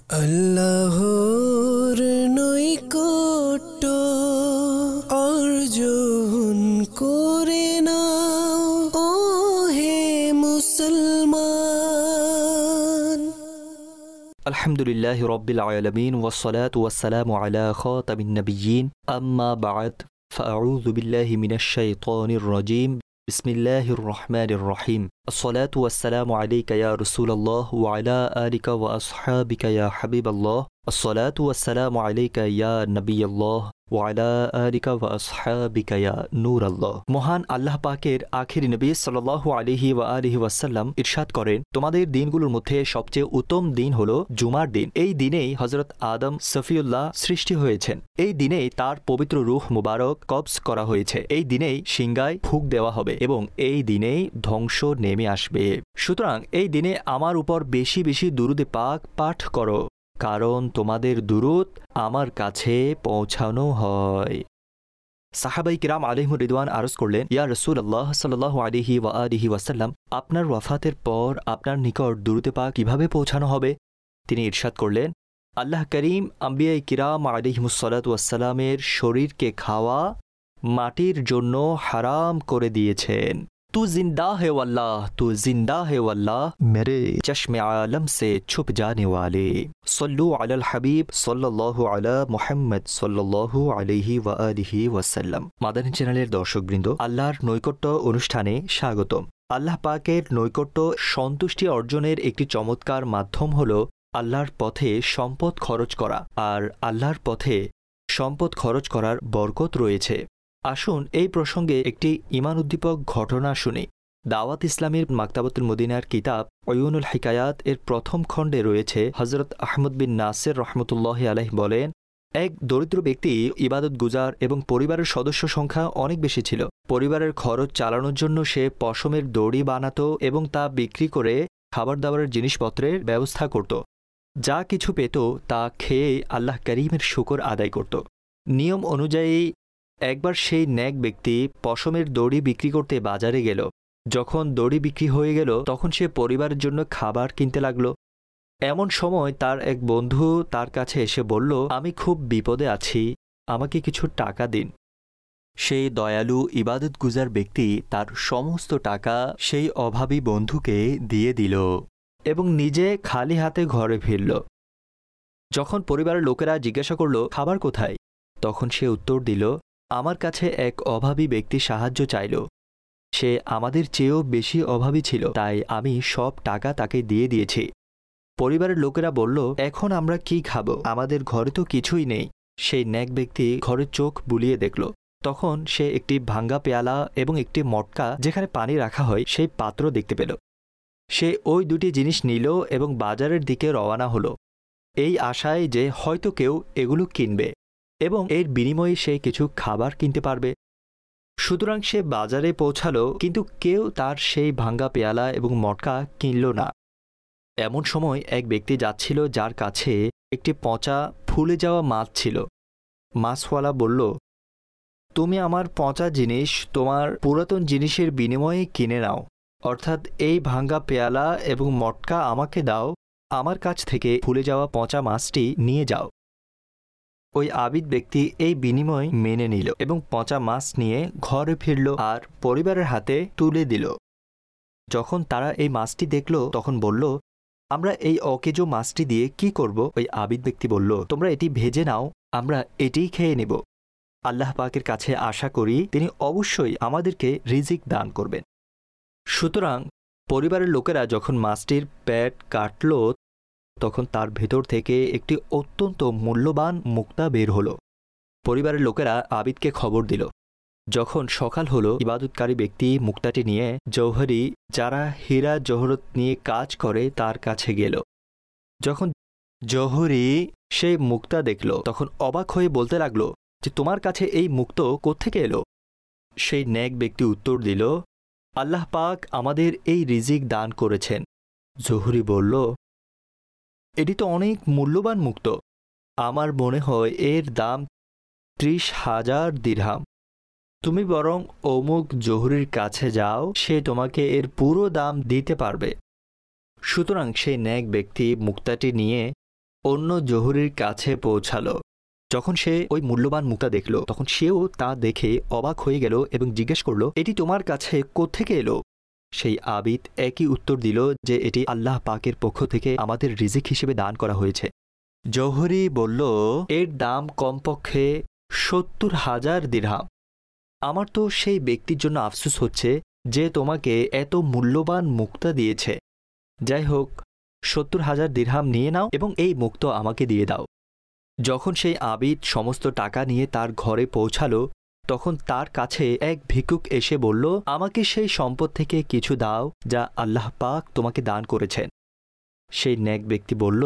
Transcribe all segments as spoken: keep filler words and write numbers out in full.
আল্লাহর নৈকট্য অর্জন করে নাও ও হে মুসলমান। আলহামদুলিল্লাহি রাব্বিল আলামিন ওয়াসসালাতু ওয়াসসালামু আলা খাতামিন নাবিয়্যিন আম্মা বা'দ ফাআউযু বিল্লাহি মিনাশ শাইতানির রাজীম বিসমিল্লাহির রহমানির রহিম আসসালাতু ওয়াসসালামু আলাইকা ইয়া রাসূলুল্লাহ ওয়া আলা আলিকা ওয়া আসহাবিকা ইয়া হাবিবাল্লাহ আসসালাতু ওয়াসসালামু আলাইকা ইয়া নবিয়াল্লাহ ওয়া আলা আলিকা ওয়া আসহাবিকা ইয়া নূরাল্লাহ। মহান আল্লাহ পাকের আখির নবী সাল্লাল্লাহু আলাইহি ওয়া আলিহি ওয়াসাল্লাম ইরশাদ করেন, তোমাদের দিনগুলোর মধ্যে সবচেয়ে উত্তম দিন হলো জুমার দিন। এই দিনেই হযরত আদম সফিউল্লাহ সৃষ্টি হয়েছেন। এই দিনেই তার পবিত্র রূহ মুবারক কবজ করা হয়েছে। এই দিনেই সিংগায় ফুঁক দেওয়া হবে এবং এই দিনেই ধ্বংস নেমে আসবে। সুতরাং এই দিনে আমার উপর বেশি বেশি দুরূদে পাক পাঠ করো, কারণ তোমাদের দুরূদ আমার কাছে পৌঁছানো হয়। সাহাবাই কিরাম আলাইহিমুর রিদওয়ান আরজ করলেন, ইয়া রাসূলুল্লাহ সাল্লাল্লাহু আলাইহি ওয়া আলিহি ওয়াসাল্লাম, আপনার ওয়াফাতের পর আপনার নিকট দুরূদে পাক কিভাবে পৌঁছানো হবে? তিনি ইরশাদ করলেন, আল্লাহ করিম আম্বিয়ায়ে কিরাম আলাইহিমুস সালাতু ওয়াসসালামের শরীরকে খাওয়া মাটির জন্য হারাম করে দিয়েছেন। तू जिंदा है वल्लाह, तू जिंदा है वल्लाह, मेरे चश्मे आलम से छुप जाने वाले। सल्लु अलल हबीब सल्लल्लाहु अला मुहम्मद सल्लल्लाहु अलैहि वा आलिहि ওয়াসাল্লাম। মাদানী চ্যানেলের দর্শকবৃন্দ, আল্লাহর নৈকট্য অনুষ্ঠানে স্বাগতম। আল্লাহ পাকের নৈকট্য সন্তুষ্টি অর্জনের একটি চমৎকার মাধ্যম হল আল্লাহর পথে সম্পদ খরচ করা, আর আল্লাহর পথে সম্পদ খরচ করার বরকত রয়েছে। আসুন এই প্রসঙ্গে একটি ঈমান উদ্দীপক ঘটনা শুনি। দাওয়াত ইসলামীর মাকতাবাতুল মদিনার কিতাব উয়ুনুল হিকায়াত এর প্রথম খণ্ডে রয়েছে, হযরত আহমদ বিন নাসির রহমতুল্লাহি আলাইহি বলেন, এক দরিদ্র ব্যক্তি ইবাদত গুজার এবং পরিবারের সদস্য সংখ্যা অনেক বেশি ছিল। পরিবারের খরচ চালানোর জন্য সে পশমের দড়ি বানাতো এবং তা বিক্রি করে খাবার দাবারের জিনিসপত্রের ব্যবস্থা করত। যা কিছু পেত তা খেয়ে আল্লাহ করিমের শুকর আদায় করত। নিয়ম অনুযায়ী একবার সেই নেক ব্যক্তি পশমের দড়ি বিক্রি করতে বাজারে গেল। যখন দড়ি বিক্রি হয়ে গেল তখন সে পরিবারের জন্য খাবার কিনতে লাগল। এমন সময় তার এক বন্ধু তার কাছে এসে বলল, আমি খুব বিপদে আছি, আমাকে কিছু টাকা দিন। সেই দয়ালু ইবাদত গুজার ব্যক্তি তার সমস্ত টাকা সেই অভাবী বন্ধুকে দিয়ে দিল এবং নিজে খালি হাতে ঘরে ফিরল। যখন পরিবারের লোকেরা জিজ্ঞাসা করল, খাবার কোথায়? তখন সে উত্তর দিল, আমার কাছে এক অভাবী ব্যক্তি সাহায্য চাইল। সে আমাদের চেয়েও বেশি অভাবী ছিল, তাই আমি সব টাকা তাকে দিয়ে দিয়েছি। পরিবারের লোকেরা বলল, এখন আমরা কি খাব? আমাদের ঘরে তো কিছুই নেই। সেই নেক ব্যক্তি ঘরে চোখ বুলিয়ে দেখল। তখন সে একটি ভাঙ্গা পেয়ালা এবং একটি মটকা যেখানে পানি রাখা হয় সেই পাত্র দেখতে পেল। সে ওই দুটি জিনিস নিল এবং বাজারের দিকে রওনা হলো, এই আশায় যে হয়তো কেউ এগুলো কিনবে এবং এর বিনিময়ে সে কিছু খাবার কিনতে পারবে। সুতরাং সে বাজারে পৌঁছালো, কিন্তু কেউ তার সেই ভাঙ্গা পেয়ালা এবং মটকা কিনল না। এমন সময় এক ব্যক্তি যাচ্ছিল যার কাছে একটি পচা ফুলে যাওয়া মাছ ছিল। মাছওয়ালা বলল, তুমি আমার পচা জিনিস তোমার পুরাতন জিনিসের বিনিময়ে কিনে নাও, অর্থাৎ এই ভাঙ্গা পেয়ালা এবং মটকা আমাকে দাও, আমার কাছ থেকে ফুলে যাওয়া পচা মাছটি নিয়ে যাও। ওই আবিদ ব্যক্তি এই বিনিময় মেনে নিল এবং পচা মাছ নিয়ে ঘরে ফিরল আর পরিবারের হাতে তুলে দিল। যখন তারা এই মাছটি দেখল তখন বলল, আমরা এই অকেজো মাছটি দিয়ে কি করব? ওই আবিদ ব্যক্তি বলল, তোমরা এটি ভেজে নাও, আমরা এটিই খেয়ে নেব। আল্লাহ পাকের কাছে আশা করি তিনি অবশ্যই আমাদেরকে রিজিক দান করবেন। সুতরাং পরিবারের লোকেরা যখন মাছটির পেট কাটল তখন তার ভেতর থেকে একটি অত্যন্ত মূল্যবান মুক্তা বের হলো। পরিবারের লোকেরা আবিদকে খবর দিল। যখন সকাল হলো, ইবাদতকারী ব্যক্তি মুক্তাটি নিয়ে জৌহরি, যারা হীরা জহরত নিয়ে কাজ করে, তার কাছে গেল। যখন জৌহরি সেই মুক্তা দেখল তখন অবাক হয়ে বলতে লাগলো যে, তোমার কাছে এই মুক্ত কোত্থেকে এলো? সেই নেক ব্যক্তি উত্তর দিল, আল্লাহ পাক আমাদের এই রিজিক দান করেছেন। জৌহরি বলল, এটি তো অনেক মূল্যবান মুক্ত, আমার মনে হয় এর দাম ত্রিশ হাজার দিরহাম। তুমি বরং অমুক জহুরির কাছে যাও, সে তোমাকে এর পুরো দাম দিতে পারবে। সুতরাং সেই নেক ব্যক্তি মুক্তাটি নিয়ে অন্য জহুরির কাছে পৌঁছালো। যখন সে ওই মূল্যবান মুক্তা দেখল তখন সেও তা দেখে অবাক হয়ে গেল এবং জিজ্ঞেস করল, এটি তোমার কাছে কোত্থেকে এলো? সেই আবিদ একই উত্তর দিল যে এটি আল্লাহ পাকের পক্ষ থেকে আমাদের রিজিক হিসেবে দান করা হয়েছে। জহুরি বলল, এর দাম কমপক্ষে সত্তর হাজার দিরহাম। আমার তো সেই ব্যক্তির জন্য আফসোস হচ্ছে যে তোমাকে এত মূল্যবান মুক্তা দিয়েছে। যাই হোক, সত্তর হাজার দিরহাম নিয়ে নাও এবং এই মুক্ত আমাকে দিয়ে দাও। যখন সেই আবিদ সমস্ত টাকা নিয়ে তার ঘরে পৌঁছালো তখন তার কাছে এক ভিক্ষুক এসে বলল, আমাকে সেই সম্পদ থেকে কিছু দাও যা আল্লাহ পাক তোমাকে দান করেছেন। সেই নেক ব্যক্তি বলল,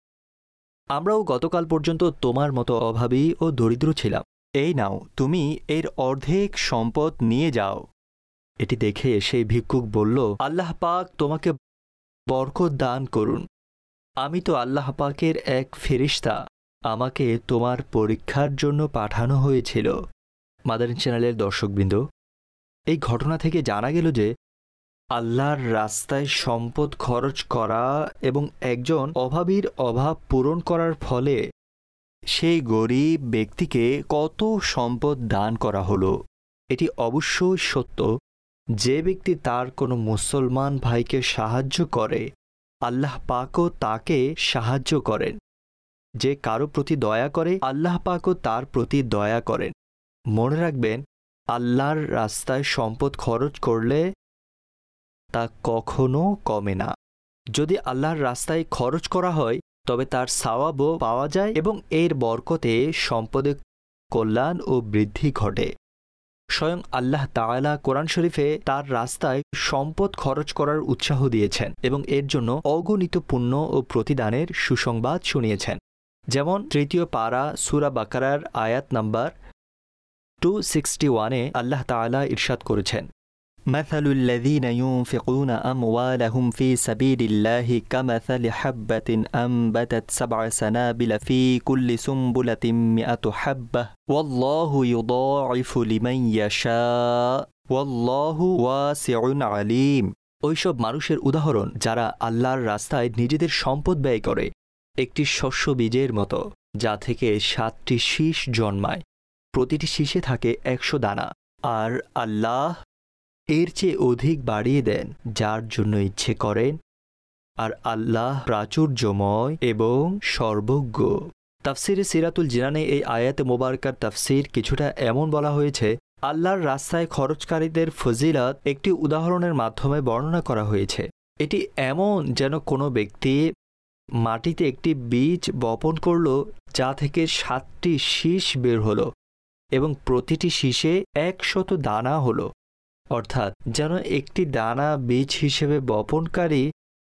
আমরাও গতকাল পর্যন্ত তোমার মতো অভাবী ও দরিদ্র ছিলাম। এই নাও, তুমি এর অর্ধেক সম্পদ নিয়ে যাও। এটি দেখে সেই ভিক্ষুক বলল, আল্লাহ পাক তোমাকে বরকত দান করুন। আমি তো আল্লাহ পাকের এক ফেরেশতা, আমাকে তোমার পরীক্ষার জন্য পাঠানো হয়েছিল। মাদানী চ্যানেলের দর্শকবৃন্দ, এই ঘটনা থেকে জানা গেল যে আল্লাহর রাস্তায় সম্পদ খরচ করা এবং একজন অভাবীর অভাব পূরণ করার ফলে সেই গরিব ব্যক্তিকে কত সম্পদ দান করা হলো। এটি অবশ্যই সত্য, যে ব্যক্তি তার কোনো মুসলমান ভাইকে সাহায্য করে আল্লাহ পাকও তাকে সাহায্য করেন। যে কারো প্রতি দয়া করে আল্লাহ পাকও তার প্রতি দয়া করেন। মনে রাখবেন, আল্লাহর রাস্তায় সম্পদ খরচ করলে তা কখনো কমে না। যদি আল্লাহর রাস্তায় খরচ করা হয় তবে তার সওয়াবও পাওয়া যায় এবং এর বরকতে সম্পদে কল্যাণ ও বৃদ্ধি ঘটে। স্বয়ং আল্লাহ তাআলা কোরআন শরীফে তার রাস্তায় সম্পদ খরচ করার উৎসাহ দিয়েছেন এবং এর জন্য অগণিত পুণ্য ও প্রতিদানের সুসংবাদ শুনিয়েছেন। যেমন তৃতীয় পারা সূরা বাকারার আয়াত নাম্বার টু সিক্সটি ওয়ানে আল্লাহ তাআলা ইরশাদ করেছেন, مثل الذين ينفقون أموالهم في سبيل الله كمثل حبة أنبتت سبع سنابل في كل سنبلة مئة حبة والله يضاعف لمن يشاء والله واسع عليم। ওইসব মানুষের উদাহরণ যারা আল্লাহর রাস্তায় নিজেদের সম্পদ ব্যয় করে একটি শস্য বীজের মতো, যা থেকে সাতটি শীষ জন্মায়, প্রতিটি শীষে থাকে একশো দানা, আর আল্লাহ এর চেয়ে অধিক বাড়িয়ে দেন যার জন্য ইচ্ছে করেন, আর আল্লাহ প্রাচুর্যময় এবং সর্বজ্ঞ। তাফসিরে সিরাতুল জিনানে এই আয়াতে মোবারকার তাফসির কিছুটা এমন বলা হয়েছে, আল্লাহর রাস্তায় খরচকারীদের ফজিলত একটি উদাহরণের মাধ্যমে বর্ণনা করা হয়েছে। এটি এমন যেন কোনো ব্যক্তি মাটিতে একটি বীজ বপন করল যা থেকে সাতটি শীষ বের হলো এবং প্রতিটি শীষে একশত দানা হলো, অর্থাৎ যেন একটি দানা বীজ হিসেবে বপনকারী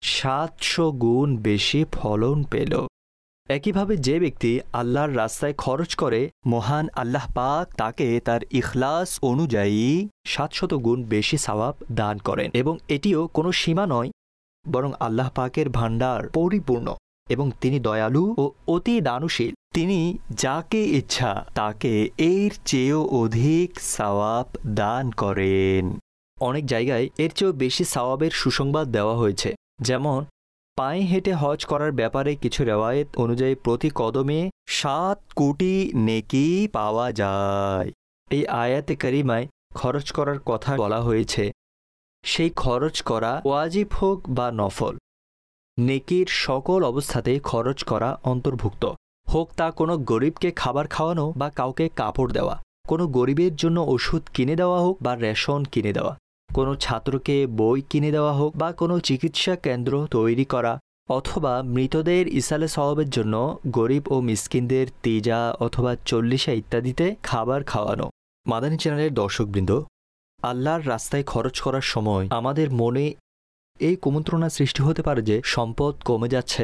সাতশো গুণ বেশি ফলন পেল। একইভাবে যে ব্যক্তি আল্লাহর রাস্তায় খরচ করে মহান আল্লাহ পাক তাকে তার ইখলাস অনুযায়ী সাতশত গুণ বেশি সওয়াব দান করেন এবং এটিও কোনো সীমা নয়, বরং আল্লাহ পাকের ভাণ্ডার পরিপূর্ণ এবং তিনি দয়ালু ও অতি দানশীল। তিনি যাকে ইচ্ছা তাকে এর চেয়েও অধিক সওয়াব দান করেন। অনেক জায়গায় এর চেয়েও বেশি সওয়াবের সুসংবাদ দেওয়া হয়েছে। যেমন পায়ে হেঁটে হজ করার ব্যাপারে কিছু রেওয়ায়েত অনুযায়ী প্রতি কদমে সাত কোটি নেকি পাওয়া যায়। এই আয়াতে কারিমায় খরচ করার কথা বলা হয়েছে। সেই খরচ করা ওয়াজিব হোক বা নফল, নেকির সকল অবস্থাতে খরচ করা অন্তর্ভুক্ত। হোক তা কোনো গরিবকে খাবার খাওয়ানো বা কাউকে কাপড় দেওয়া, কোনো গরিবের জন্য ওষুধ কিনে দেওয়া হোক বা রেশন কিনে দেওয়া, কোনো ছাত্রকে বই কিনে দেওয়া হোক বা কোনো চিকিৎসা কেন্দ্র তৈরি করা, অথবা মৃতদের ইসালে সওয়াবের জন্য গরিব ও মিসকিনদের তিজা অথবা চল্লিশা ইত্যাদিতে খাবার খাওয়ানো। মাদানী চ্যানেলের দর্শকবৃন্দ, আল্লাহর রাস্তায় খরচ করার সময় আমাদের মনে এই কুমন্ত্রণা সৃষ্টি হতে পারে যে সম্পদ কমে যাচ্ছে।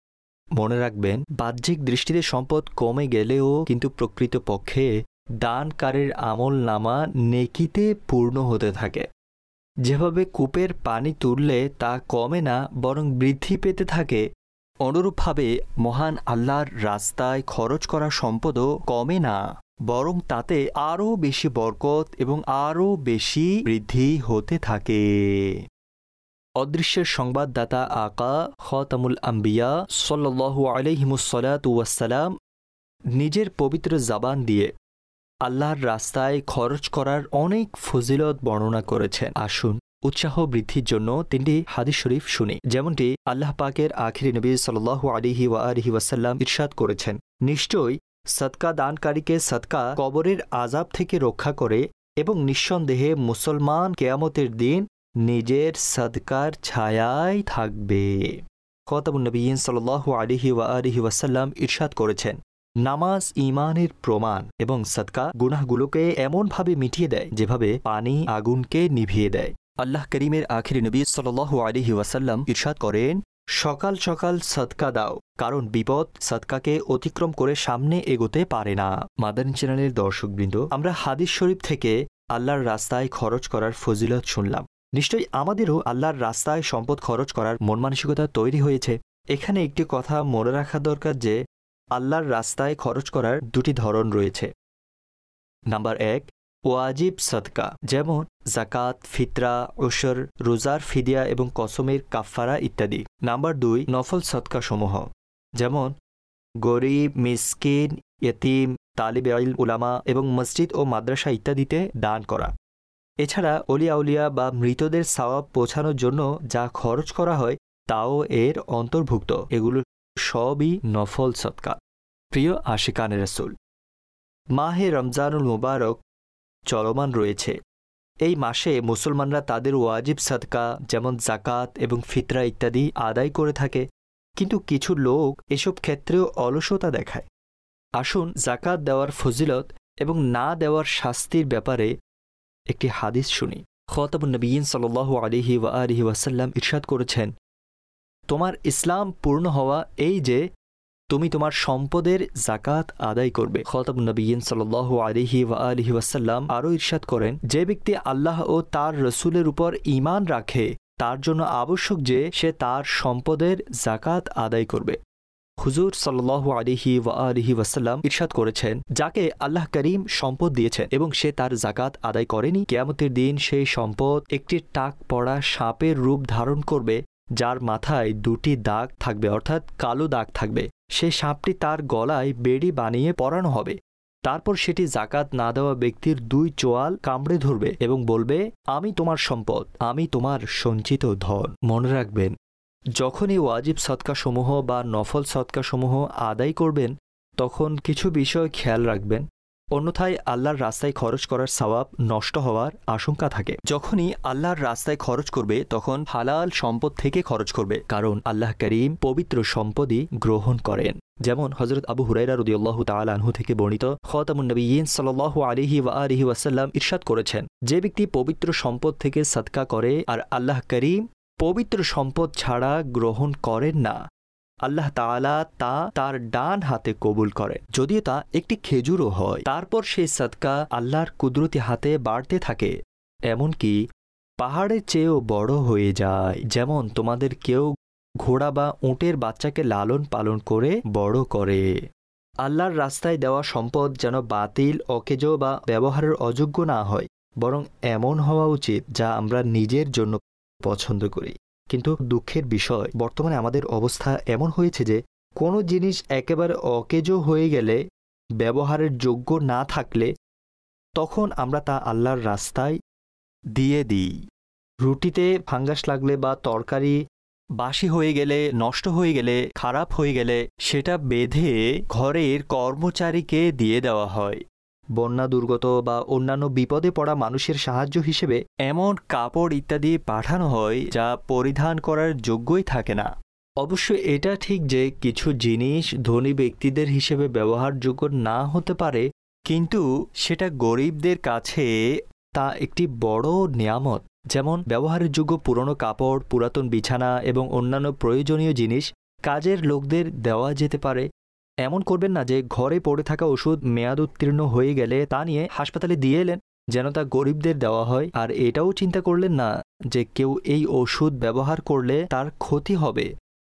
মনে রাখবেন, বাহ্যিক দৃষ্টিতে সম্পদ কমে গেলেও কিন্তু প্রকৃতপক্ষে দানকারীর আমল নামা নেকিতে পূর্ণ হতে থাকে। যেভাবে কূপের পানি তুললে তা কমে না বরং বৃদ্ধি পেতে থাকে, অনুরূপভাবে মহান আল্লাহর রাস্তায় খরচ করা সম্পদও কমে না বরং তাতে আরও বেশি বরকত এবং আরও বেশি বৃদ্ধি হতে থাকে। অদৃশ্যের সংবাদদাতা আকা খতামুল আম্বিয়া সাল্লাল্লাহু আলাইহিমুসসালাতু ওয়াসসালাম নিজের পবিত্র জাবান দিয়ে আল্লাহর রাস্তায় খরচ করার অনেক ফজিলত বর্ণনা করেছেন। আসুন উৎসাহ বৃদ্ধির জন্য তিনটি হাদিস শরীফ শুনি। যেমনটি আল্লাহ পাকের আখিরি নবী সাল্লাল্লাহু আলাইহি ওয়া আলিহি ওয়াসাল্লাম ইরশাদ করেছেন, নিশ্চয়ই সদকা দানকারীকে সদকা কবরের আযাব থেকে রক্ষা করে এবং নিঃসন্দেহে মুসলমান কিয়ামতের দিন নিজের সদকার ছায়ায় থাকবে। খতামুন নবিয়্যিন সাল্লাল্লাহু আলাইহি ওয়া আলিহি ওয়াসাল্লাম ইরশাদ করেছেন, নামাজ ঈমানের প্রমাণ এবং সদকা গুনাহগুলোকে এমনভাবে মিটিয়ে দেয় যেভাবে পানি আগুনকে নিভিয়ে দেয়। আল্লাহ করিমের আখিরি নবী সাল্লাল্লাহু আলাইহি ওয়াসাল্লাম ইরশাদ করেন, সকাল সকাল সদকা দাও, কারণ বিপদ সদকাকে অতিক্রম করে সামনে এগোতে পারে না। মাদানী চ্যানেলের দর্শকবৃন্দ, আমরা হাদিস শরীফ থেকে আল্লাহর রাস্তায় খরচ করার ফজিলত শুনলাম। নিশ্চয়ই আমাদেরও আল্লাহর রাস্তায় সম্পদ খরচ করার মন মানসিকতা তৈরি হয়েছে। এখানে একটি কথা মনে রাখা দরকার যে আল্লাহর রাস্তায় খরচ করার দুটি ধরন রয়েছে। নাম্বার এক, ওয়াজিব সদকা, যেমন জাকাত, ফিতরা, উশর, রোজার ফিদিয়া এবং কসমের কাফফারা ইত্যাদি। নাম্বার দুই, নফল সদকা সমূহ, যেমন গরিব, মিসকিন, ইয়েতিম, তালিবে ইলম, উলামা এবং মসজিদ ও মাদ্রাসা ইত্যাদিতে দান করা। এছাড়া অলিয়া উলিয়া বা মৃতদের সওয়াব পৌঁছানোর জন্য যা খরচ করা হয় তাও এর অন্তর্ভুক্ত। এগুলো সবই নফল সদকা। প্রিয় আশিকানে রাসূল, মাহে রমজানুল মুবারক চলমান রয়েছে। এই মাসে মুসলমানরা তাদের ওয়াজিব সদকা যেমন জাকাত এবং ফিতরা ইত্যাদি আদায় করে থাকে, কিন্তু কিছু লোক এসব ক্ষেত্রেও অলসতা দেখায়। আসুন জাকাত দেওয়ার ফজিলত এবং না দেওয়ার শাস্তির ব্যাপারে একটি হাদিস শুনি। খতামুন নবিয়্যিন সাল্লাল্লাহু আলাইহি ওয়া আলিহি ওয়াসাল্লাম ইরশাদ করেছেন, তোমার ইসলাম পূর্ণ হওয়া এই যে তুমি তোমার সম্পদের জাকাত আদায় করবে। খতামুন নবিয়্যিন সাল্লাল্লাহু আলাইহি ওয়া আলিহি ওয়াসাল্লাম আরও ইরশাদ করেন, যে ব্যক্তি আল্লাহ ও তার রসুলের উপর ঈমান রাখে তার জন্য আবশ্যক যে সে তার সম্পদের জাকাত আদায় করবে। হুজুর সাল্লাল্লাহু আলাইহি ওয়া আলিহি ওয়াসাল্লাম ইরশাদ করেছেন, যাকে আল্লাহ করিম সম্পদ দিয়েছেন এবং সে তার জাকাত আদায় করেনি, কিয়ামতের দিন সেই সম্পদ একটি টাক পড়া সাপের রূপ ধারণ করবে, যার মাথায় দুটি দাগ থাকবে, অর্থাৎ কালো দাগ থাকবে। সেই সাপটি তার গলায় বেড়ি বানিয়ে পরানো হবে। তারপর সেটি জাকাত না দেওয়া ব্যক্তির দুই চোয়াল কামড়ে ধরবে এবং বলবে, আমি তোমার সম্পদ, আমি তোমার সঞ্চিত ধন। মনে রাখবেন, যখনই ওয়াজিব সদকাসমূহ বা নফল সদকাসমূহ আদায় করবেন তখন কিছু বিষয় খেয়াল রাখবেন, অন্যথায় আল্লাহর রাস্তায় খরচ করার সওয়াব নষ্ট হওয়ার আশঙ্কা থাকে। যখনই আল্লাহর রাস্তায় খরচ করবে তখন হালাল সম্পদ থেকে খরচ করবে, কারণ আল্লাহ করিম পবিত্র সম্পদই গ্রহণ করেন। যেমন হযরত আবু হুরায়রা রাদিয়াল্লাহু তাআলা আনহু থেকে বর্ণিত, খতামুন নবিয়্যিন সাল্লাল্লাহু আলাইহি ওয়া আলিহি ওয়াসাল্লাম ইরশাদ করেছেন, যে ব্যক্তি পবিত্র সম্পদ থেকে সদকা করে আর আল্লাহ করিম পবিত্র সম্পদ ছাড়া গ্রহণ করেন না, আল্লাহ তাআলা তা তার ডান হাতে কবুল করেন, যদিও তা একটি খেজুরও হয়। তারপর সেই সদকা আল্লাহর কুদরতি হাতে বাড়তে থাকে, এমনকি পাহাড়ের চেয়েও বড় হয়ে যায়। যেমন তোমাদের কেউ ঘোড়া বা উটের বাচ্চাকে লালন পালন করে বড় করে। আল্লাহর রাস্তায় দেওয়া সম্পদ যেন বাতিল, অকেজো বা ব্যবহারের অযোগ্য না হয়, বরং এমন হওয়া উচিত যা আমরা নিজের জন্য পছন্দ করি। কিন্তু দুঃখের বিষয়, বর্তমানে আমাদের অবস্থা এমন হয়েছে যে কোনো জিনিস একেবারে অকেজো হয়ে গেলে, ব্যবহারের যোগ্য না থাকলে, তখন আমরা তা আল্লাহর রাস্তায় দিয়ে দিই। রুটিতে ফাঙ্গাস লাগলে বা তরকারি বাসি হয়ে গেলে, নষ্ট হয়ে গেলে, খারাপ হয়ে গেলে সেটা বেঁধে ঘরের কর্মচারীকে দিয়ে দেওয়া হয়। বন্যা দুর্গত বা অন্যান্য বিপদে পড়া মানুষের সাহায্য হিসেবে এমন কাপড় ইত্যাদি পাঠানো হয় যা পরিধান করার যোগ্যই থাকে না। অবশ্য এটা ঠিক যে কিছু জিনিস ধনী ব্যক্তিদের হিসেবে ব্যবহারযোগ্য না হতে পারে, কিন্তু সেটা গরিবদের কাছে তা একটি বড় নিয়ামত। যেমন ব্যবহারের যোগ্য পুরনো কাপড়, পুরাতন বিছানা এবং অন্যান্য প্রয়োজনীয় জিনিস কাজের লোকদের দেওয়া যেতে পারে। এমন করবেন না যে ঘরে পড়ে থাকা ওষুধ মেয়াদ উত্তীর্ণ হয়ে গেলে তা নিয়ে হাসপাতালে দিয়ে এলেন যেন তা গরিবদের দেওয়া হয়, আর এটাও চিন্তা করলেন না যে কেউ এই ওষুধ ব্যবহার করলে তার ক্ষতি হবে,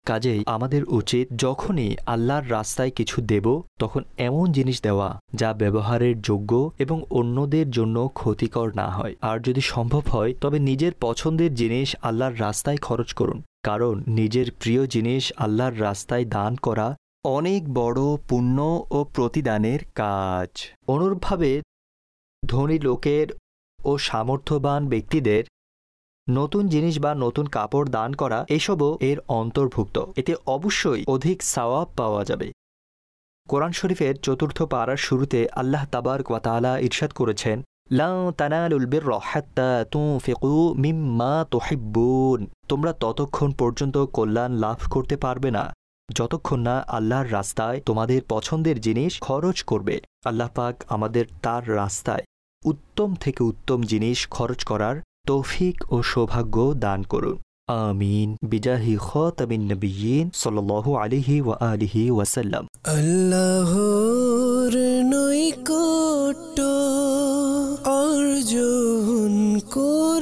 কাজেই আমাদের উচিত যখনই আল্লাহর রাস্তায় কিছু দেব তখন এমন জিনিস দেওয়া যা ব্যবহারের যোগ্য এবং অন্যদের জন্য ক্ষতিকর না হয়। আর যদি সম্ভব হয় তবে নিজের পছন্দের জিনিস আল্লাহর রাস্তায় খরচ করুন, কারণ নিজের প্রিয় জিনিস আল্লাহর রাস্তায় দান করা অনেক বড় পুণ্য ও প্রতিদানের কাজ। অনুরূপভাবে ধনী লোকের ও সামর্থ্যবান ব্যক্তিদের নতুন জিনিস বা নতুন কাপড় দান করা এসবও এর অন্তর্ভুক্ত। এতে অবশ্যই অধিক সওয়াব পাওয়া যাবে। কোরআন শরীফের চতুর্থ পারার শুরুতে আল্লাহ তাবারক ওয়া তাআলা ইরশাদ করেছেন, লা তানালুল বিররা হাত্তা তুনফিকু মিম্মা তুহিব্বুন। তোমরা ততক্ষণ পর্যন্ত কল্যাণ লাভ করতে পারবে না যতক্ষণ না আল্লাহর রাস্তায় তোমাদের পছন্দের জিনিস খরচ করবে। আল্লাহ পাক আমাদের তার রাস্তায় উত্তম থেকে উত্তম জিনিস খরচ করার তৌফিক ও সৌভাগ্য দান করুন। আমিন। বিজাহি খাতামিন নবিয়্যিন সাল্লাল্লাহু আলাইহি ওয়া আলিহি ওয়াসাল্লাম। আল্লাহর নৈকট্য অর্জন করে